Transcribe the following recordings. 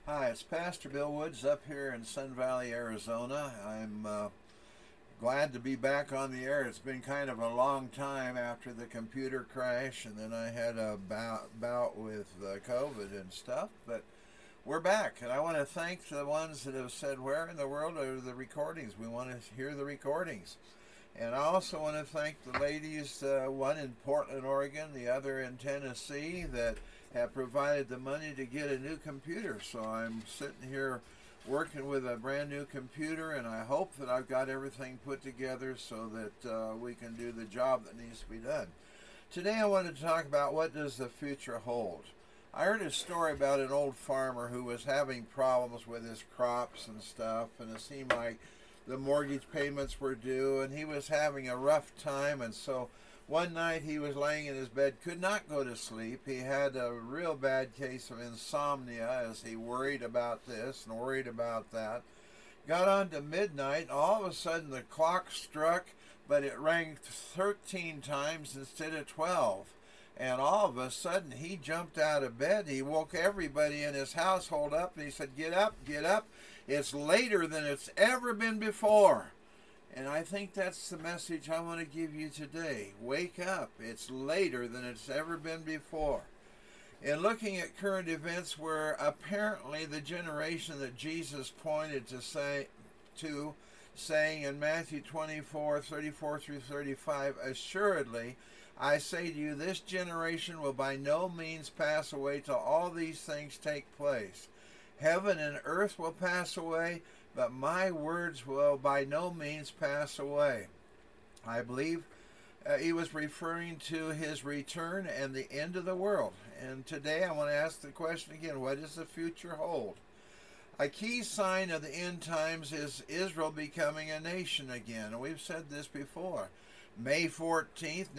Hi, it's Pastor Bill Woods up here in Sun Valley, Arizona. I'm glad to be back on the air. It's been kind of a long time after the computer crash, and then I had a bout with COVID and stuff, but we're back. And I want to thank the ones that have said, where in the world are the recordings? We want to hear the recordings. And I also want to thank the ladies, one in Portland, Oregon, the other in Tennessee, that have provided the money to get a new computer. So I'm sitting here working with a brand new computer, and I hope that I've got everything put together so that we can do the job that needs to be done. Today I wanted to talk about, what does the future hold? I heard a story about an old farmer who was having problems with his crops and stuff, and it seemed like the mortgage payments were due, and he was having a rough time. And so one night he was laying in his bed, could not go to sleep. He had a real bad case of insomnia as he worried about this and worried about that. Got on to midnight. All of a sudden the clock struck, but it rang 13 times instead of 12. And all of a sudden he jumped out of bed. He woke everybody in his household up, and he said, "Get up, get up. It's later than it's ever been before." And I think that's the message I want to give you today. Wake up. It's later than it's ever been before. In looking at current events, where apparently the generation that Jesus pointed to saying in Matthew 24:34 through 35, "Assuredly, I say to you, this generation will by no means pass away till all these things take place. Heaven and earth will pass away, but my words will by no means pass away." I believe he was referring to his return and the end of the world. And today I want to ask the question again, what does the future hold? A key sign of the end times is Israel becoming a nation again. And we've said this before. May 14th,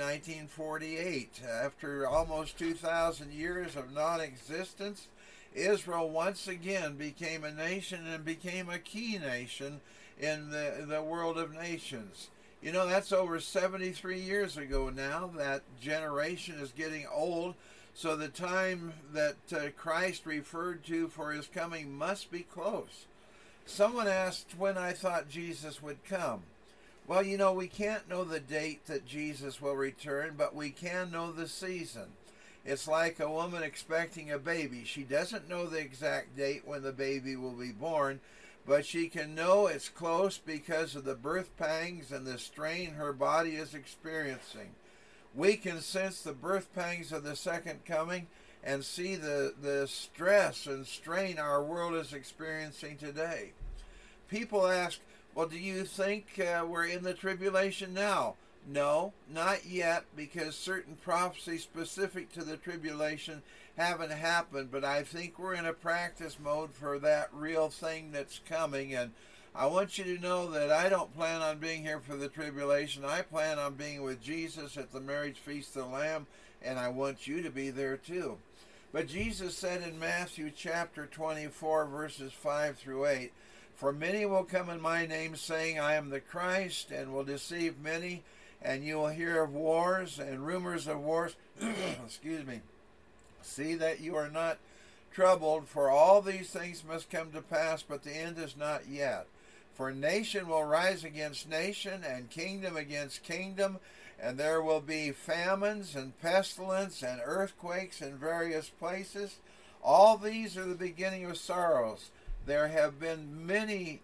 1948, after almost 2,000 years of non-existence, Israel once again became a nation and became a key nation in the world of nations. You know, that's over 73 years ago now. That generation is getting old, so the time that Christ referred to for his coming must be close. Someone asked when I thought Jesus would come. Well, you know, we can't know the date that Jesus will return, but we can know the season. It's like a woman expecting a baby. She doesn't know the exact date when the baby will be born, but she can know it's close because of the birth pangs and the strain her body is experiencing. We can sense the birth pangs of the second coming and see the stress and strain our world is experiencing today. People ask, well, do you think we're in the tribulation now? No, not yet, because certain prophecies specific to the tribulation haven't happened, but I think we're in a practice mode for that real thing that's coming. And I want you to know that I don't plan on being here for the tribulation. I plan on being with Jesus at the marriage feast of the Lamb, and I want you to be there too. But Jesus said in Matthew chapter 24, verses 5 through 8, "For many will come in my name, saying, I am the Christ, and will deceive many. And you will hear of wars and rumors of wars." Excuse me. "See that you are not troubled, for all these things must come to pass, but the end is not yet. For nation will rise against nation, and kingdom against kingdom, and there will be famines and pestilence and earthquakes in various places. All these are the beginning of sorrows." There have been many,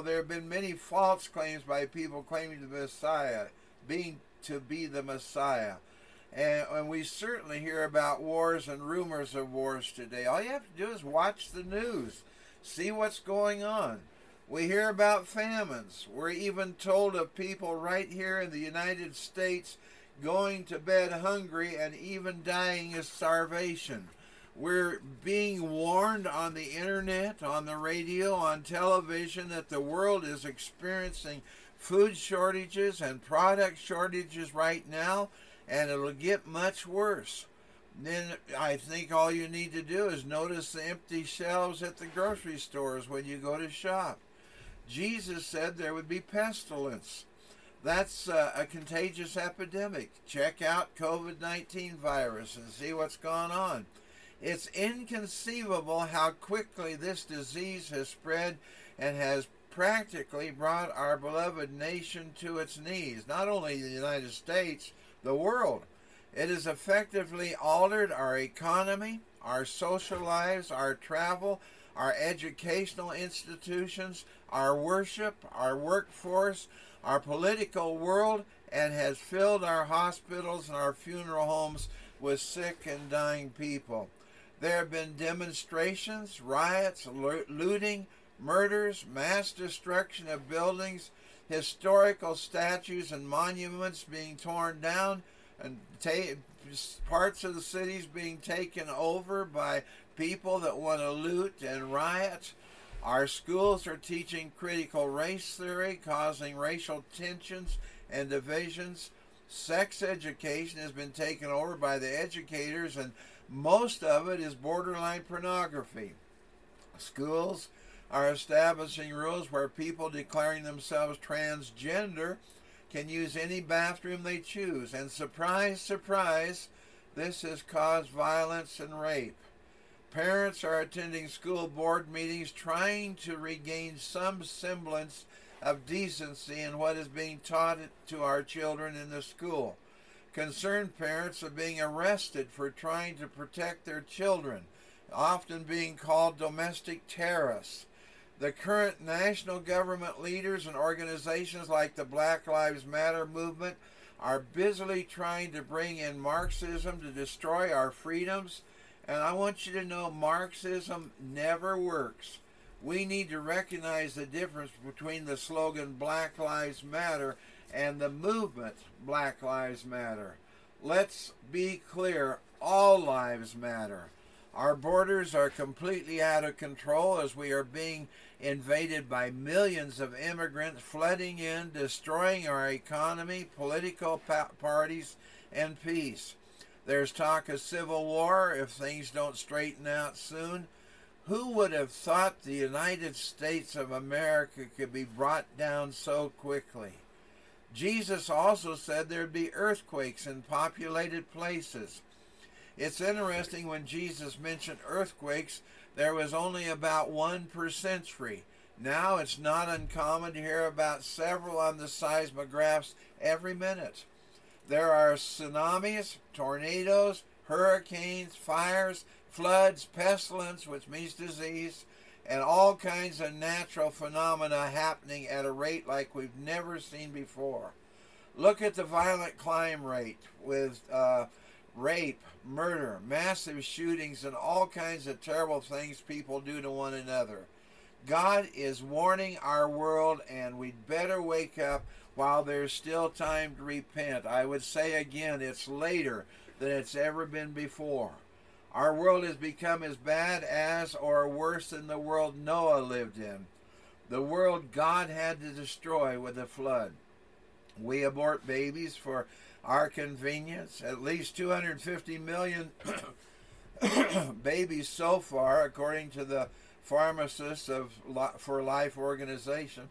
false claims by people claiming the Messiah, to be the Messiah. And we certainly hear about wars and rumors of wars today. All you have to do is watch the news, see what's going on. We hear about famines. We're even told of people right here in the United States going to bed hungry and even dying of starvation. We're being warned on the internet, on the radio, on television that the world is experiencing food shortages and product shortages right now, and it'll get much worse. Then I think all you need to do is notice the empty shelves at the grocery stores when you go to shop. Jesus said there would be pestilence. That's a contagious epidemic. Check out COVID-19 virus and see what's going on. It's inconceivable how quickly this disease has spread and has practically brought our beloved nation to its knees. Not only the United States, the world. It has effectively altered our economy, our social lives, our travel, our educational institutions, our worship, our workforce, our political world, and has filled our hospitals and our funeral homes with sick and dying people. There have been demonstrations, riots, looting, murders, mass destruction of buildings, historical statues and monuments being torn down, and parts of the cities being taken over by people that want to loot and riot. Our schools are teaching critical race theory, causing racial tensions and divisions. Sex education has been taken over by the educators, and most of it is borderline pornography. Schools are establishing rules where people declaring themselves transgender can use any bathroom they choose. And surprise, surprise, this has caused violence and rape. Parents are attending school board meetings trying to regain some semblance of decency in what is being taught to our children in the school. Concerned parents are being arrested for trying to protect their children, often being called domestic terrorists. The current national government leaders and organizations like the Black Lives Matter movement are busily trying to bring in Marxism to destroy our freedoms. And I want you to know Marxism never works. We need to recognize the difference between the slogan Black Lives Matter and the movement Black Lives Matter. Let's be clear, all lives matter. Our borders are completely out of control as we are being invaded by millions of immigrants flooding in, destroying our economy, political parties, and peace. There's talk of civil war if things don't straighten out soon. Who would have thought the United States of America could be brought down so quickly? Jesus also said there'd be earthquakes in populated places. It's interesting, when Jesus mentioned earthquakes, there was only about one per century. Now it's not uncommon to hear about several on the seismographs every minute. There are tsunamis, tornadoes, hurricanes, fires, floods, pestilence, which means disease, and all kinds of natural phenomena happening at a rate like we've never seen before. Look at the violent crime rate with rape, murder, massive shootings, and all kinds of terrible things people do to one another. God is warning our world, and we'd better wake up while there's still time to repent. I would say again, it's later than it's ever been before. Our world has become as bad as or worse than the world Noah lived in, the world God had to destroy with the flood. We abort babies for our convenience. At least 250 million babies so far, according to the Pharmacists for Life organization.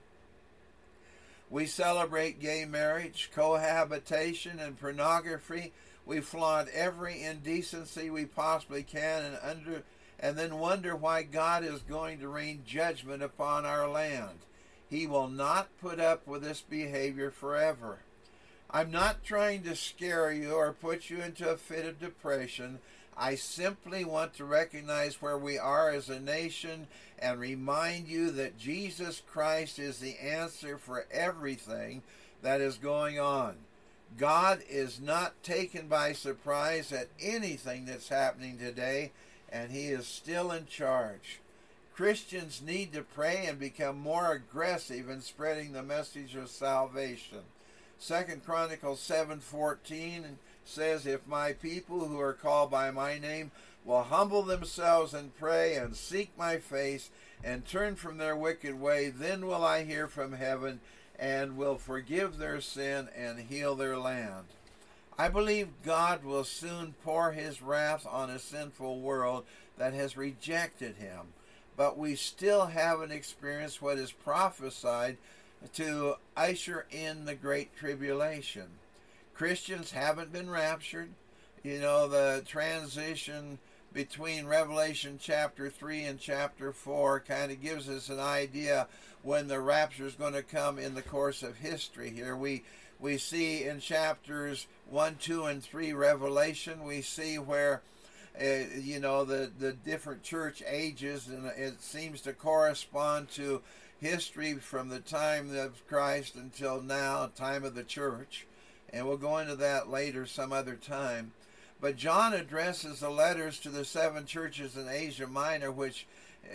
We celebrate gay marriage, cohabitation, and pornography. We flaunt every indecency we possibly can, and then wonder why God is going to rain judgment upon our land. He will not put up with this behavior forever. I'm not trying to scare you or put you into a fit of depression. I simply want to recognize where we are as a nation and remind you that Jesus Christ is the answer for everything that is going on. God is not taken by surprise at anything that's happening today, and He is still in charge. Christians need to pray and become more aggressive in spreading the message of salvation. 2 Chronicles 7:14 says, "If my people who are called by my name will humble themselves and pray and seek my face and turn from their wicked way, then will I hear from heaven and will forgive their sin and heal their land." I believe God will soon pour His wrath on a sinful world that has rejected Him, but we still haven't experienced what is prophesied to usher in the Great Tribulation. Christians haven't been raptured. You know, the transition between Revelation chapter 3 and chapter 4 kind of gives us an idea when the rapture is going to come in the course of history here. We see in chapters 1, 2, and 3 Revelation, we see where the different church ages, and it seems to correspond to history from the time of Christ until now, time of the church. And we'll go into that later some other time. But John addresses the letters to the 7 churches in Asia Minor, which,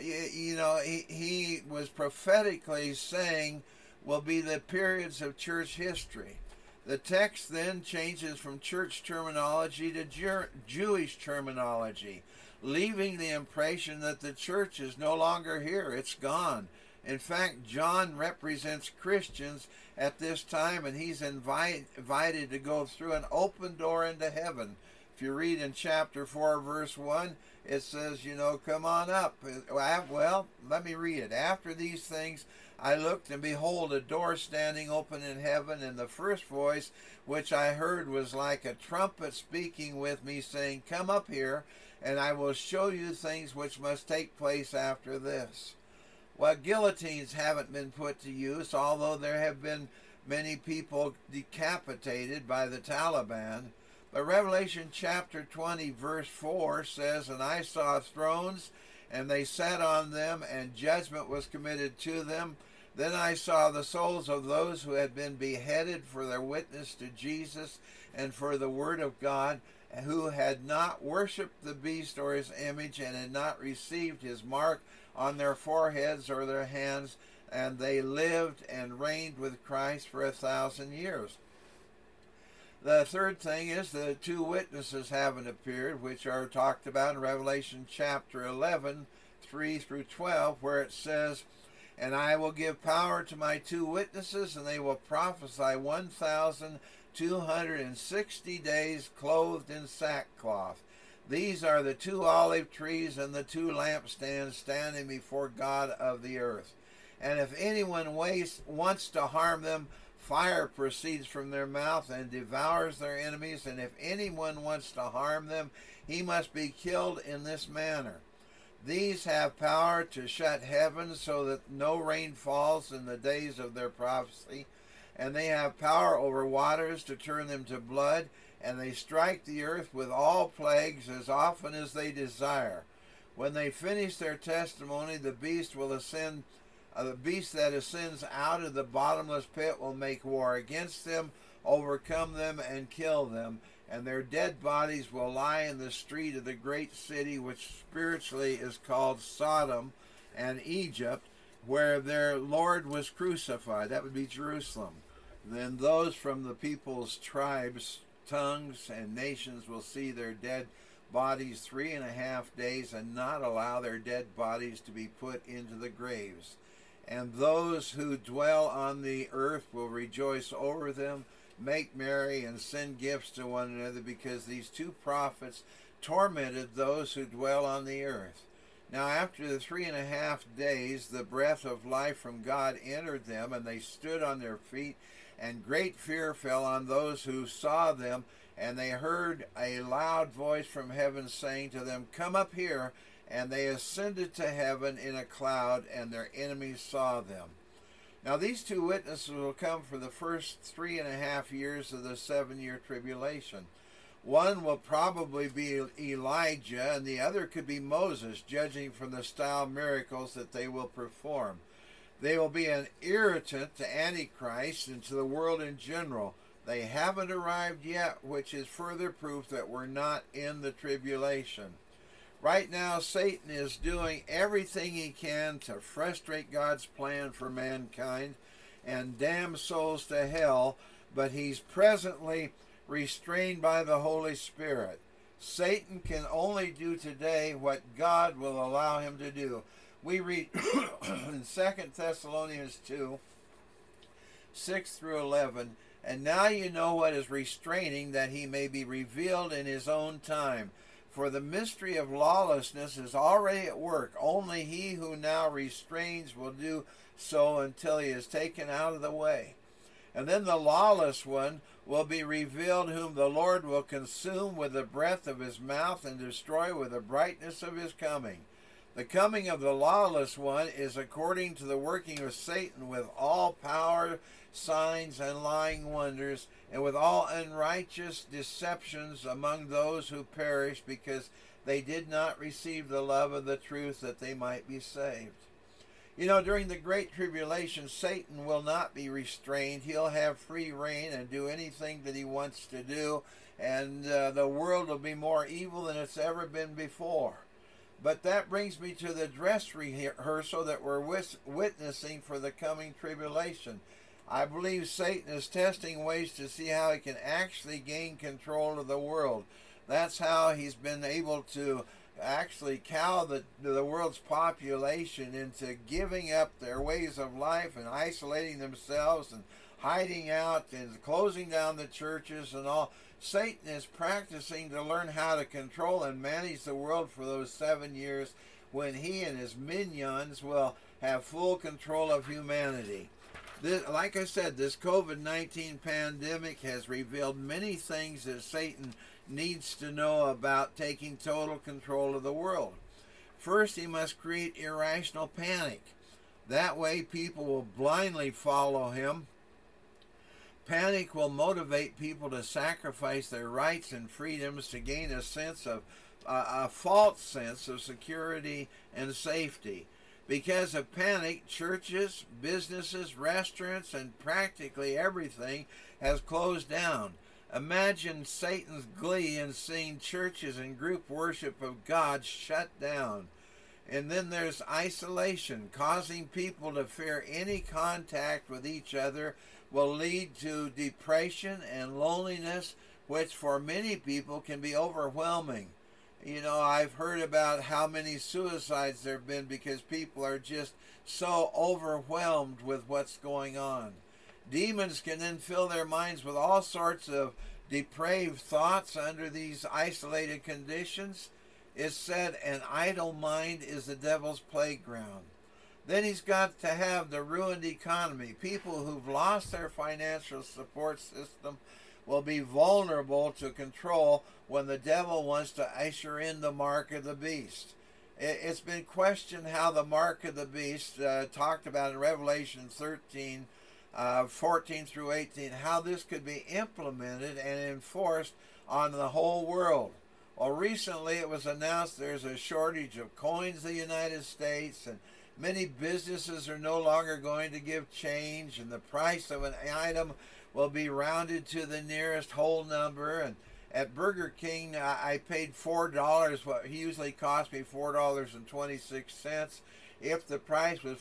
he was prophetically saying will be the periods of church history. The text then changes from church terminology to Jewish terminology, leaving the impression that the church is no longer here. It's gone. In fact, John represents Christians at this time, and he's invited to go through an open door into heaven. If you read in chapter 4, verse 1, it says, come on up. Well, let me read it. After these things, I looked, and behold, a door standing open in heaven, and the first voice which I heard was like a trumpet speaking with me, saying, Come up here, and I will show you things which must take place after this. Well, guillotines haven't been put to use, although there have been many people decapitated by the Taliban. But Revelation chapter 20, verse 4 says, And I saw thrones, and they sat on them, and judgment was committed to them. Then I saw the souls of those who had been beheaded for their witness to Jesus and for the word of God, who had not worshipped the beast or his image, and had not received his mark on their foreheads or their hands, and they lived and reigned with Christ for 1,000 years. The third thing is the 2 witnesses haven't appeared, which are talked about in Revelation chapter 11, 3 through 12, where it says, And I will give power to my 2 witnesses, and they will prophesy 1,260 days clothed in sackcloth. These are the 2 olive trees and the 2 lampstands standing before God of the earth. And if anyone wants to harm them, fire proceeds from their mouth and devours their enemies, and if anyone wants to harm them, he must be killed in this manner. These have power to shut heaven so that no rain falls in the days of their prophecy, and they have power over waters to turn them to blood, and they strike the earth with all plagues as often as they desire. When they finish their testimony, the beast that ascends out of the bottomless pit will make war against them, overcome them, and kill them, and their dead bodies will lie in the street of the great city, which spiritually is called Sodom and Egypt, where their Lord was crucified. That would be Jerusalem. Then those from the people's tribes, tongues, and nations will see their dead bodies 3.5 days, and not allow their dead bodies to be put into the graves. And those who dwell on the earth will rejoice over them, make merry, and send gifts to one another, because these 2 prophets tormented those who dwell on the earth. Now after the 3.5 days, the breath of life from God entered them, and they stood on their feet, and great fear fell on those who saw them, and they heard a loud voice from heaven saying to them, Come up here. And they ascended to heaven in a cloud, and their enemies saw them. Now these 2 witnesses will come for the first 3.5 years of the 7-year tribulation. One will probably be Elijah, and the other could be Moses, judging from the style of miracles that they will perform. They will be an irritant to Antichrist and to the world in general. They haven't arrived yet, which is further proof that we're not in the tribulation. Right now, Satan is doing everything he can to frustrate God's plan for mankind and damn souls to hell, but he's presently restrained by the Holy Spirit. Satan can only do today what God will allow him to do. We read in 2 Thessalonians 2, 6 through 11, And now you know what is restraining, that he may be revealed in his own time. For the mystery of lawlessness is already at work. Only he who now restrains will do so until he is taken out of the way. And then the lawless one will be revealed, whom the Lord will consume with the breath of his mouth and destroy with the brightness of his coming. The coming of the lawless one is according to the working of Satan with all power, signs, and lying wonders, and with all unrighteous deceptions among those who perish, because they did not receive the love of the truth, that they might be saved. You know, during the Great Tribulation, Satan will not be restrained. He'll have free reign and do anything that he wants to do, and the world will be more evil than it's ever been before. But that brings me to the dress rehearsal that we're witnessing for the coming tribulation. I believe Satan is testing ways to see how he can actually gain control of the world. That's how he's been able to actually cow the world's population into giving up their ways of life and isolating themselves and hiding out and closing down the churches and all. Satan is practicing to learn how to control and manage the world for those 7 years, when he and his minions will have full control of humanity. Like I said, this COVID-19 pandemic has revealed many things that Satan needs to know about taking total control of the world. First, he must create irrational panic. That way, people will blindly follow him. Panic will motivate people to sacrifice their rights and freedoms to gain a false sense of security and safety. Because of panic, churches, businesses, restaurants, and practically everything has closed down. Imagine Satan's glee in seeing churches and group worship of God shut down. And then there's isolation, causing people to fear any contact with each other will lead to depression and loneliness, which for many people can be overwhelming. You know, I've heard about how many suicides there have been because people are just so overwhelmed with what's going on. Demons can then fill their minds with all sorts of depraved thoughts under these isolated conditions. It's said an idle mind is the devil's playground. Then he's got to have the ruined economy. People who've lost their financial support system will be vulnerable to control when the devil wants to usher in the mark of the beast. It's been questioned how the mark of the beast, talked about in Revelation 13, 14 through 18, how this could be implemented and enforced on the whole world. Well, recently it was announced there's a shortage of coins in the United States, and many businesses are no longer going to give change, and the price of an item will be rounded to the nearest whole number. And at Burger King, I paid $4, what usually cost me $4.26. If the price was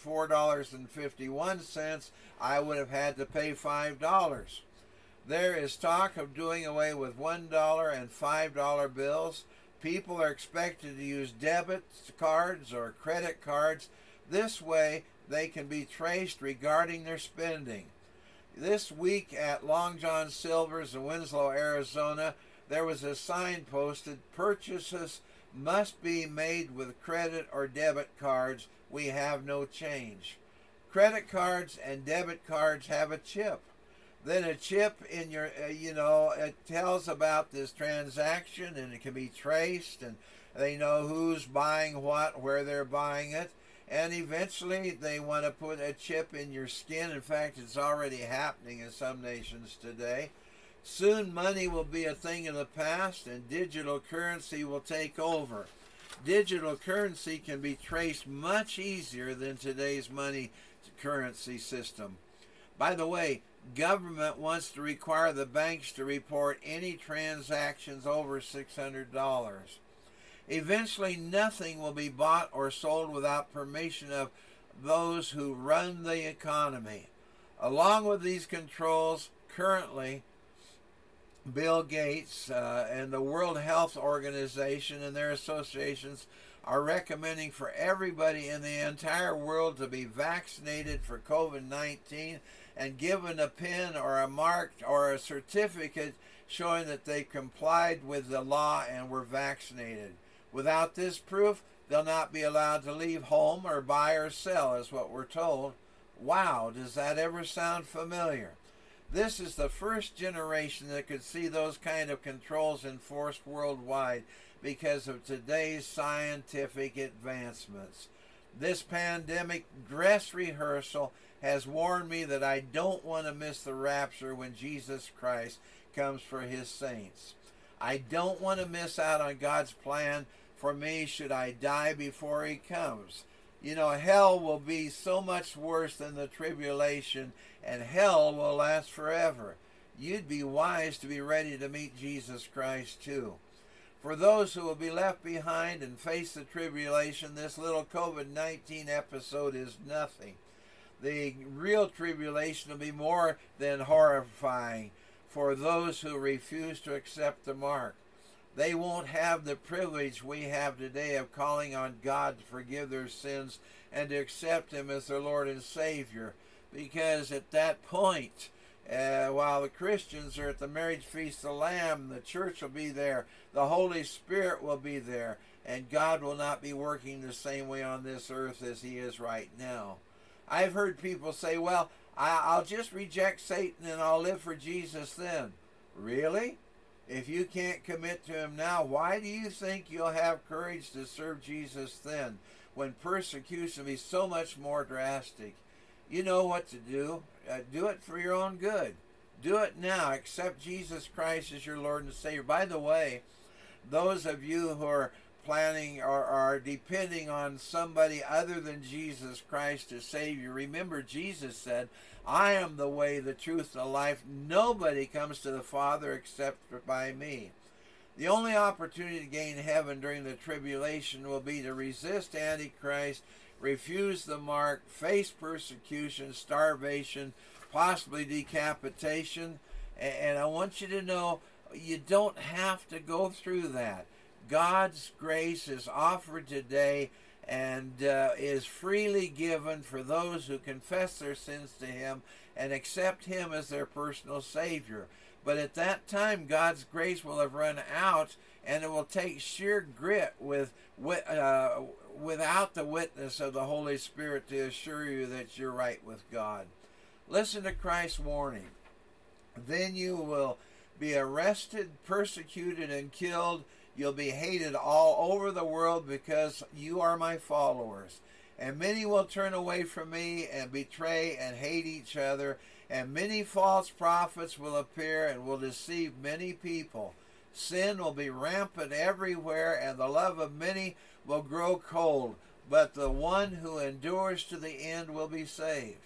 $4.51, I would have had to pay $5. There is talk of doing away with $1 and $5 bills. People are expected to use debit cards or credit cards. This way, they can be traced regarding their spending. This week at Long John Silver's in Winslow, Arizona, there was a sign posted, "Purchases must be made with credit or debit cards. We have no change." Credit cards and debit cards have a chip. Then a chip in your, it tells about this transaction, and it can be traced, and they know who's buying what, where they're buying it. And eventually they want to put a chip in your skin. In fact, it's already happening in some nations today. Soon money will be a thing of the past, and digital currency will take over. Digital currency can be traced much easier than today's money currency system. By the way, government wants to require the banks to report any transactions over $600. Eventually, nothing will be bought or sold without permission of those who run the economy. Along with these controls, currently, Bill Gates and the World Health Organization and their associations are recommending for everybody in the entire world to be vaccinated for COVID-19 and given a pin or a mark or a certificate showing that they complied with the law and were vaccinated. Without this proof, they'll not be allowed to leave home or buy or sell, is what we're told. Wow, does that ever sound familiar? This is the first generation that could see those kind of controls enforced worldwide because of today's scientific advancements. This pandemic dress rehearsal has warned me that I don't want to miss the rapture when Jesus Christ comes for his saints. I don't want to miss out on God's plan for me should I die before he comes. You know, hell will be so much worse than the tribulation, and hell will last forever. You'd be wise to be ready to meet Jesus Christ too. For those who will be left behind and face the tribulation, this little COVID-19 episode is nothing. The real tribulation will be more than horrifying for those who refuse to accept the mark. They won't have the privilege we have today of calling on God to forgive their sins and to accept him as their Lord and Savior. Because at that point, while the Christians are at the marriage feast of the Lamb, the church will be there, the Holy Spirit will be there, and God will not be working the same way on this earth as he is right now. I've heard people say, well, I'll just reject Satan and I'll live for Jesus then. Really? If you can't commit to him now, why do you think you'll have courage to serve Jesus then, when persecution will be so much more drastic? You know what to do. Do it for your own good. Do it now. Accept Jesus Christ as your Lord and Savior. By the way, those of you who are planning or are depending on somebody other than Jesus Christ to save you, remember Jesus said, I am the way, the truth, and the life. Nobody comes to the Father except by me. The only opportunity to gain heaven during the tribulation will be to resist Antichrist, refuse the mark, face persecution, starvation, possibly decapitation. And I want you to know, you don't have to go through that. God's grace is offered today and is freely given for those who confess their sins to him and accept him as their personal Savior. But at that time, God's grace will have run out, and it will take sheer grit without the witness of the Holy Spirit to assure you that you're right with God. Listen to Christ's warning. Then you will be arrested, persecuted, and killed. You'll be hated all over the world because you are my followers. And many will turn away from me and betray and hate each other. And many false prophets will appear and will deceive many people. Sin will be rampant everywhere, and the love of many will grow cold. But the one who endures to the end will be saved.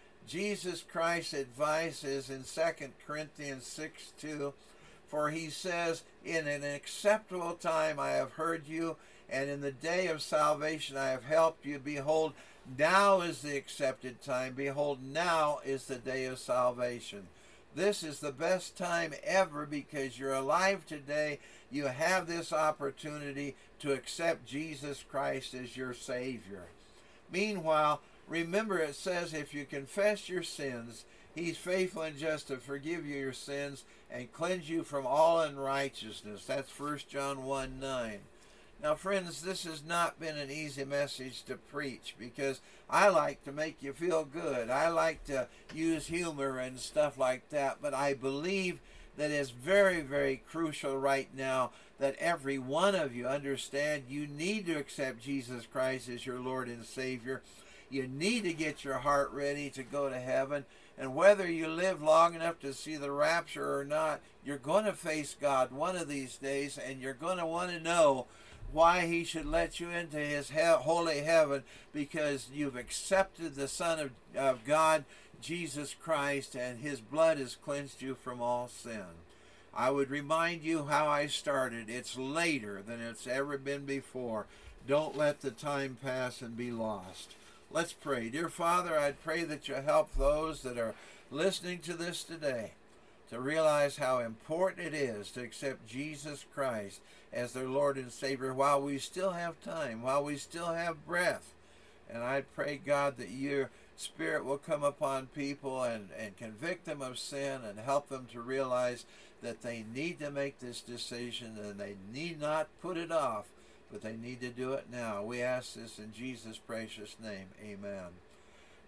Jesus Christ's advice is in 2 Corinthians 6:2. For he says, in an acceptable time I have heard you, and in the day of salvation I have helped you. Behold, now is the accepted time. Behold, now is the day of salvation. This is the best time ever because you're alive today. You have this opportunity to accept Jesus Christ as your Savior. Meanwhile, remember it says if you confess your sins, he's faithful and just to forgive you your sins and cleanse you from all unrighteousness. That's 1 John 1:9. Now, friends, this has not been an easy message to preach because I like to make you feel good. I like to use humor and stuff like that, but I believe that it's very, very crucial right now that every one of you understand you need to accept Jesus Christ as your Lord and Savior. You need to get your heart ready to go to heaven. And whether you live long enough to see the rapture or not, you're going to face God one of these days, and you're going to want to know why he should let you into his holy heaven, because you've accepted the Son of God, Jesus Christ, and his blood has cleansed you from all sin. I would remind you how I started. It's later than it's ever been before. Don't let the time pass and be lost. Let's pray. Dear Father, I pray that you help those that are listening to this today to realize how important it is to accept Jesus Christ as their Lord and Savior while we still have time, while we still have breath. And I pray, God, that your Spirit will come upon people and convict them of sin and help them to realize that they need to make this decision and they need not put it off, but they need to do it now. We ask this in Jesus' precious name. Amen.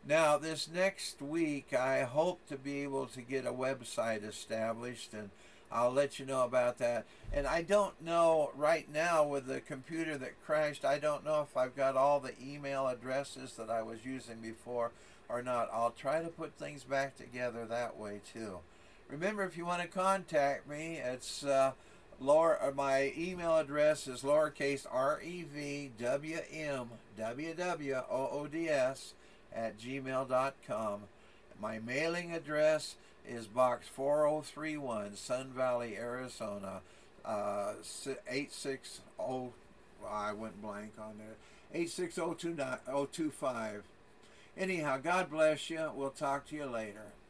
Now, this next week, I hope to be able to get a website established, and I'll let you know about that. And I don't know right now with the computer that crashed, I don't know if I've got all the email addresses that I was using before or not. I'll try to put things back together that way too. Remember, if you want to contact me, it's my email address is lowercase revwmwwoods@gmail.com. My mailing address is Box 4031, Sun Valley, Arizona, 860. I went blank on there. 86025. Anyhow, God bless you. We'll talk to you later.